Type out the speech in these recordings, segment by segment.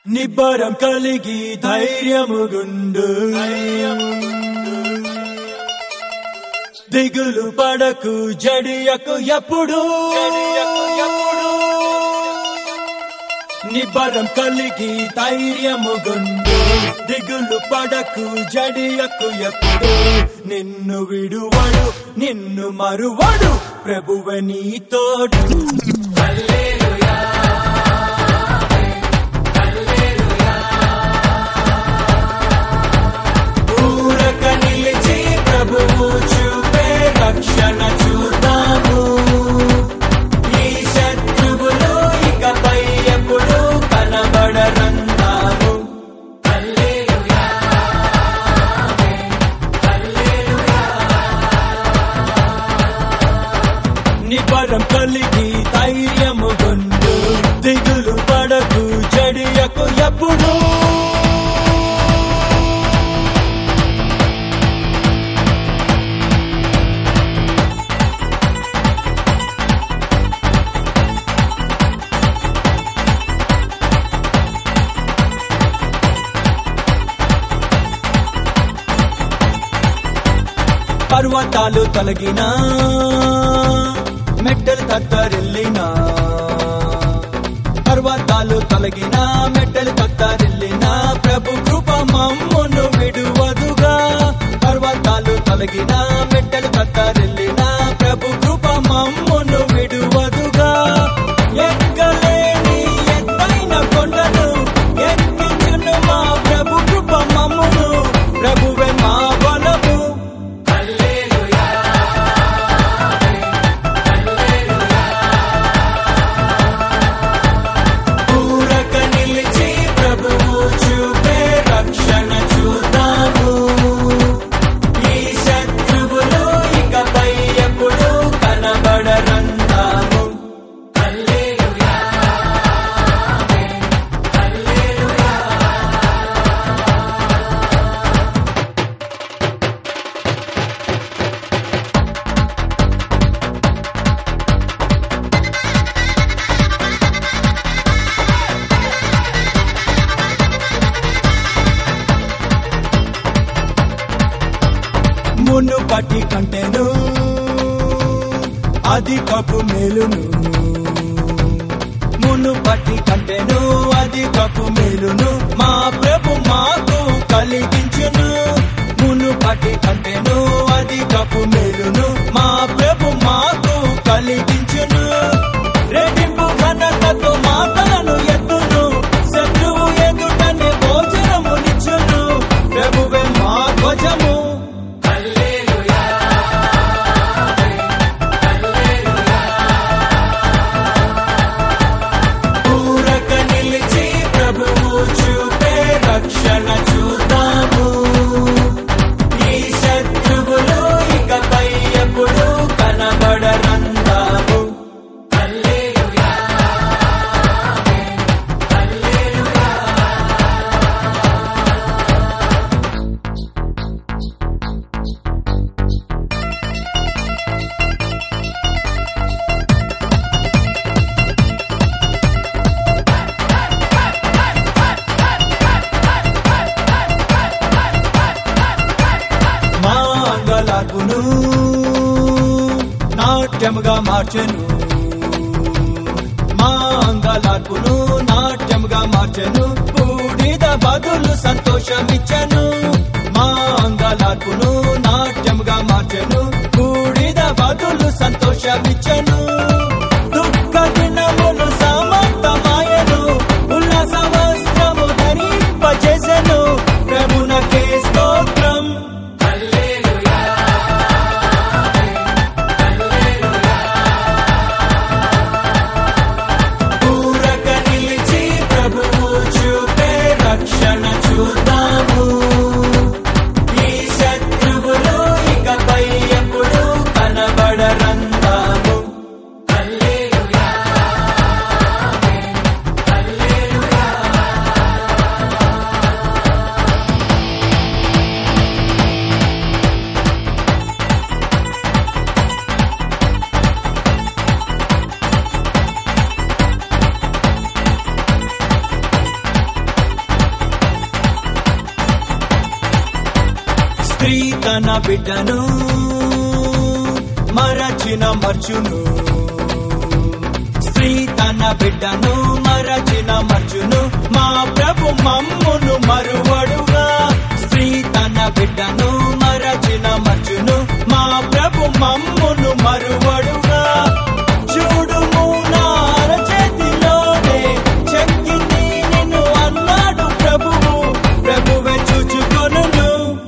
నిబ్బరం కలిగి ధైర్యముగుండు దిగులు పడకు జడియకు ఎప్పుడు నిబ్బరం కలిగి ధైర్యముగుండు దిగులు పడకు జడియకు ఎప్పుడు నిన్ను విడువడు నిన్ను మరువడు ప్రభువే నీ తోడు హల్లెలూయా హల్లెలూయా ఊరక నిలిచి ప్రభువు చూపే రక్షణ చూద్దాము ఈ శత్రువులు ఇకపై ఎప్పుడు కనబడరందాము హల్లెలూయా హల్లెలూయా నిబ్బరం కలిగి ధైర్యముగుండు దిగులు పడకు జడియకు ఎప్పుడు పర్వతాలు తొలగినా మెట్టలు తత్తరిల్లినా పర్వతాలు తొలగినా మెట్టలు తత్తరిల్లినా ప్రభు కృప మమ్మును విడువదుగా పర్వతాలు తొలగినా మెట్టలు తత్తరిల్లినా ప్రభు కృప మమ్మును విడువదుగా ఎక్కలేని ఎత్తైన కొండను ఎక్కించును మా ప్రభు కృప మమ్మును ప్రభువే మా బలము మునుపటి కంటెను అధికపు మేలును మునుపటి కంటెను అధికపు మేలును మా ప్రభు మాకు కలిగించును మునుపటి కంటెను అధికపు మేలును మా ప్రభు మాకు కలిగించును రెట్టింపు ఘనతతో మాటలను ఎత్తును శత్రువు ఎదుటనే భోజనమునిచ్చును ప్రభువే మా ధ్వజము రక్షణ చూద్దాము ఈ శత్రువులు ఇకపై ఎప్పుడు కనబడరందాము హల్లెలూయా హల్లెలూయా అంగలార్పును నాట్యముగా మార్చెను మా అంగలార్పును నాట్యముగా మార్చెను బూడిద బదులు సంతోషమిచ్చెను మా అంగలార్పును నాట్యముగా మార్చెను బూడిద బదులు సంతోషమిచ్చెను దుఃఖ దినములు సమాప్తమాయెను ఉల్లాస వస్త్రము ధరింపజేసెను ప్రభునకే స్తోత్రం రక్షణ చూద్దాము ఈ స్త్రీ తన బిడ్డను మరచిన మర్చును, స్త్రీ తన బిడ్డను మరచిన మర్చును, మా ప్రభు మమ్మును మరువడుగా. స్త్రీ తన బిడ్డను మరచిన మర్చును, మా ప్రభు మమ్మును మరువడుగా. చూడుము నా అరచేతిలోనే చెక్కింది నిన్ను అన్నాడు ప్రభువు, ప్రభువే చూచుకొనును.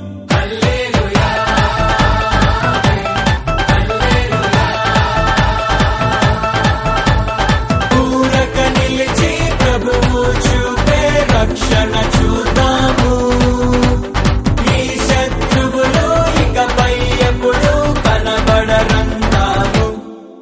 ఊరక నిలిచి ప్రభువు చూపే రక్షణ చూద్దాము. ఈ శత్రువులు ఇకపై ఎప్పుడు కనబడరందాము.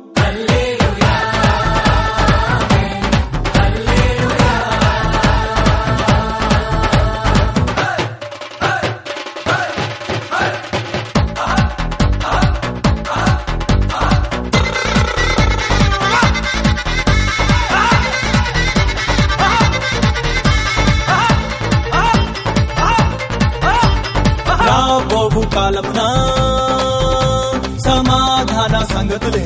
రాబోవు కాలమున సమాధాన సంగతులే,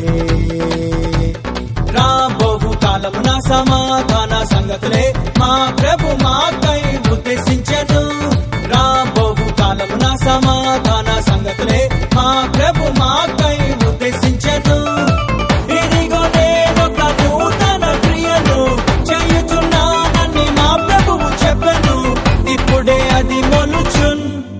రాబోవు కాలమున సమాధాన సంగతులే మా ప్రభు మాకై ఉద్దేశించెను. రాబోవు కాలమున సమాధాన సంగతులే మా ప్రభు మాకై ఉద్దేశించెను. ఇదిగో నేనొక నూతన క్రియను చేయుచున్నానని మా ప్రభువు చెప్పెను, ఇప్పుడే అది మొలుచున్.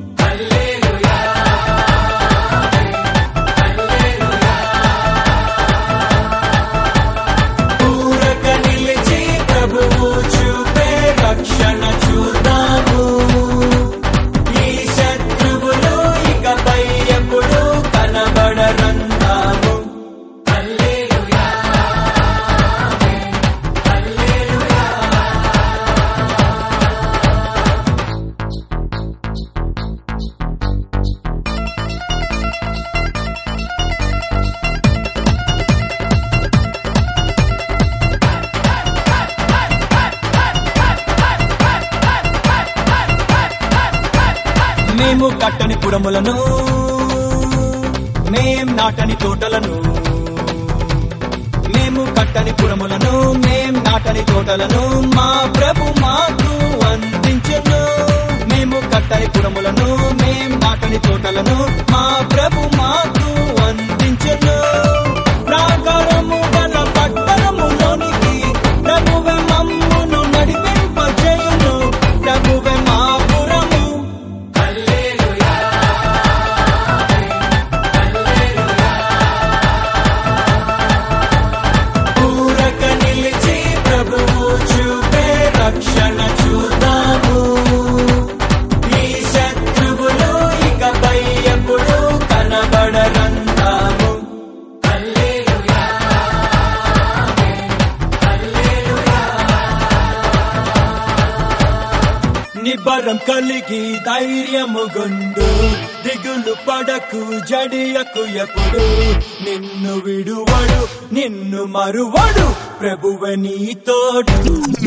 చూపే రక్షణ చూద్దాము. ఈ శత్రువులు ఇకపై ఎప్పుడు కనబడరందాము. మేము కట్టని పురములను, మేం నాటని తోటలను, మేము కట్టని పురములను, మేం నాటని తోటలను మా ప్రభు మాకు అందించెను. మేము కట్టని పురములను, మేం నాటని తోటలను మా ప్రభు మాకు అందించెను. ప్రాకారము గల పట్టణములోనికి ప్రభువే మమ్మును నడిపింపజేయును, ప్రభువే మా పురము. చూపే రక్షణ చూద్దాము. ఈ శత్రువులు ఇకపై ఎప్పుడు కనబడరందాము. నిబ్బరం కలిగి ధైర్యము గుండు, దిగులు పడకు జడియకు ఎప్పుడు. నిన్ను విడువడు నిన్ను మరువడు ప్రభువే నీ తోడు.